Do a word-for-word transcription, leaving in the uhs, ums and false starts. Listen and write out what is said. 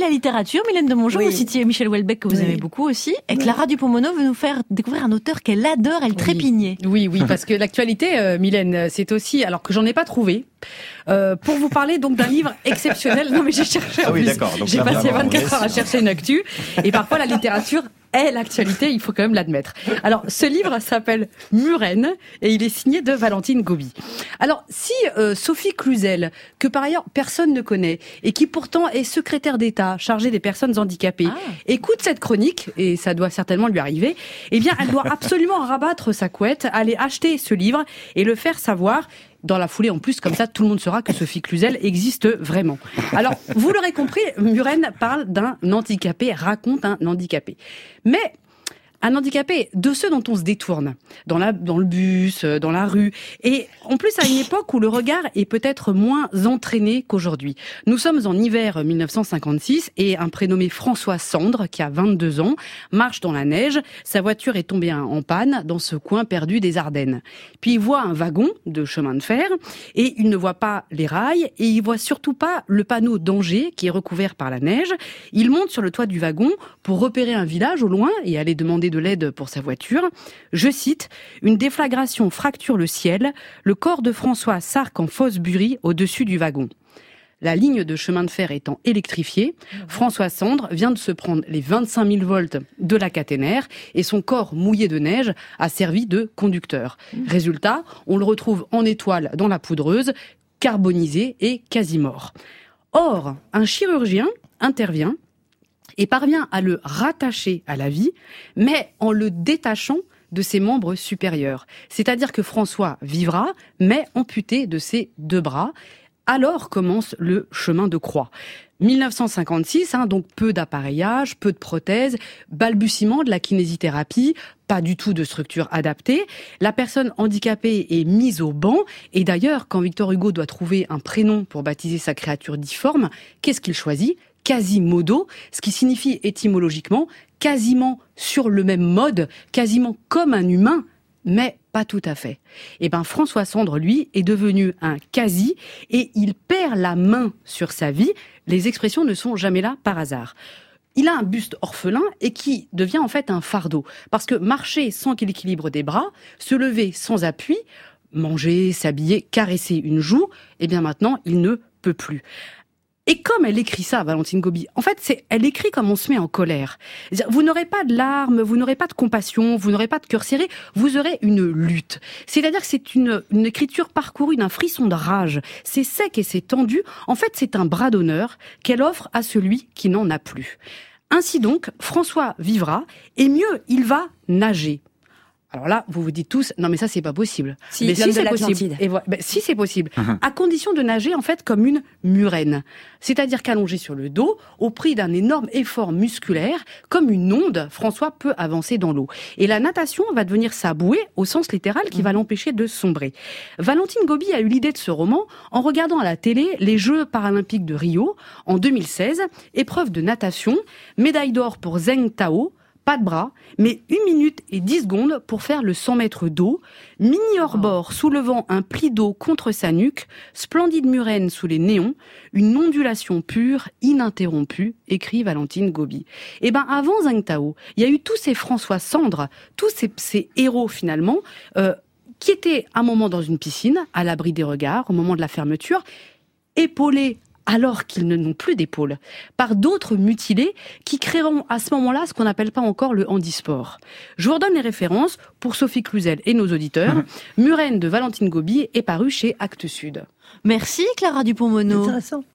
la littérature. Mylène de Mongeau, Oui. vous citiez Michel Houellebecq que vous Oui. aimez beaucoup aussi. Et Oui. Clara Dupont-Moreau veut nous faire découvrir un auteur qu'elle adore, elle trépignait. Oui, oui, parce que l'actualité, euh, Mylène, c'est aussi, alors que j'en ai pas trouvé, euh, pour vous parler donc d'un livre exceptionnel. Non, mais j'ai cherché en Ah oui, plus. d'accord. Donc J'ai là, passé vraiment, vingt-quatre on heures à laisse- chercher une actu. Et parfois, la littérature est l'actualité, il faut quand même l'admettre. Alors, ce livre s'appelle Muren et il est signé de Valentine Gobi. Alors, si euh, Sophie Cluzel, que par ailleurs personne ne connaît et qui pourtant est secrétaire d'État chargée des personnes handicapées, Ah. écoute cette chronique, et ça doit certainement lui arriver, eh bien, elle doit absolument rabattre sa couette, aller acheter ce livre et le faire savoir. Dans la foulée, en plus, comme ça, tout le monde saura que Sophie Cluzel existe vraiment. Alors, vous l'aurez compris, Muren parle d'un handicapé, raconte un handicapé. Mais un handicapé de ceux dont on se détourne, dans, la, dans le bus, dans la rue, et en plus à une époque où le regard est peut-être moins entraîné qu'aujourd'hui. Nous sommes en hiver mille neuf cent cinquante-six et un prénommé François Sandre, qui a vingt-deux ans, marche dans la neige. Sa voiture est tombée en panne dans ce coin perdu des Ardennes. Puis il voit un wagon de chemin de fer et il ne voit pas les rails et il voit surtout pas le panneau danger qui est recouvert par la neige. Il monte sur le toit du wagon pour repérer un village au loin et aller demander de l'aide pour sa voiture. Je cite, « Une déflagration fracture le ciel, le corps de François s'arc en fausse burie au-dessus du wagon. » La ligne de chemin de fer étant électrifiée, François Sandre vient de se prendre les vingt-cinq mille volts de la caténaire et son corps mouillé de neige a servi de conducteur. Résultat, on le retrouve en étoile dans la poudreuse, carbonisé et quasi mort. Or, un chirurgien intervient et parvient à le rattacher à la vie, mais en le détachant de ses membres supérieurs. C'est-à-dire que François vivra, mais amputé de ses deux bras. Alors commence le chemin de croix. mille neuf cent cinquante-six, hein, donc peu d'appareillage, peu de prothèses, balbutiement de la kinésithérapie, pas du tout de structure adaptée. La personne handicapée est mise au banc. Et d'ailleurs, quand Victor Hugo doit trouver un prénom pour baptiser sa créature difforme, qu'est-ce qu'il choisit ? Quasimodo, ce qui signifie étymologiquement quasiment sur le même mode, quasiment comme un humain, mais pas tout à fait. Et ben François Sandre, lui, est devenu un quasi et il perd la main sur sa vie. Les expressions ne sont jamais là par hasard. Il a un buste orphelin et qui devient en fait un fardeau. Parce que marcher sans l'équilibre des bras, se lever sans appui, manger, s'habiller, caresser une joue, eh bien maintenant, il ne peut plus. Et comme elle écrit ça, Valentine Gobi, en fait, c'est, elle écrit comme on se met en colère. C'est-à-dire, vous n'aurez pas de larmes, vous n'aurez pas de compassion, vous n'aurez pas de cœur serré, vous aurez une lutte. C'est-à-dire que c'est une, une écriture parcourue d'un frisson de rage. C'est sec et c'est tendu. En fait, c'est un bras d'honneur qu'elle offre à celui qui n'en a plus. Ainsi donc, François vivra, et mieux, il va nager. Alors là, vous vous dites tous, non mais ça c'est pas possible. Si, mais l'homme si de c'est l'Atlantide. possible. Et voilà, ben, si c'est possible, à condition de nager en fait comme une murène, c'est-à-dire qu'allongé sur le dos, au prix d'un énorme effort musculaire, comme une onde, François peut avancer dans l'eau. Et la natation va devenir sa bouée au sens littéral qui va l'empêcher de sombrer. Valentine Gobi a eu l'idée de ce roman en regardant à la télé les Jeux paralympiques de Rio en deux mille seize, épreuve de natation, médaille d'or pour Zheng Tao. Pas de bras, mais une minute et dix secondes pour faire le cent mètres d'eau. Mini hors-bord soulevant un pli d'eau contre sa nuque. Splendide murène sous les néons. Une ondulation pure, ininterrompue, écrit Valentine Gobi. Et ben, avant Zheng Tao, il y a eu tous ces François Sandre, tous ces, ces héros finalement, euh, qui étaient un moment dans une piscine, à l'abri des regards, au moment de la fermeture, épaulés alors qu'ils ne n'ont plus d'épaule, par d'autres mutilés qui créeront à ce moment-là ce qu'on n'appelle pas encore le handisport. Je vous redonne les références pour Sophie Cluzel et nos auditeurs. Muren de Valentine Gobi est paru chez Actes Sud. Merci Clara Dupont-Moreau. Intéressant.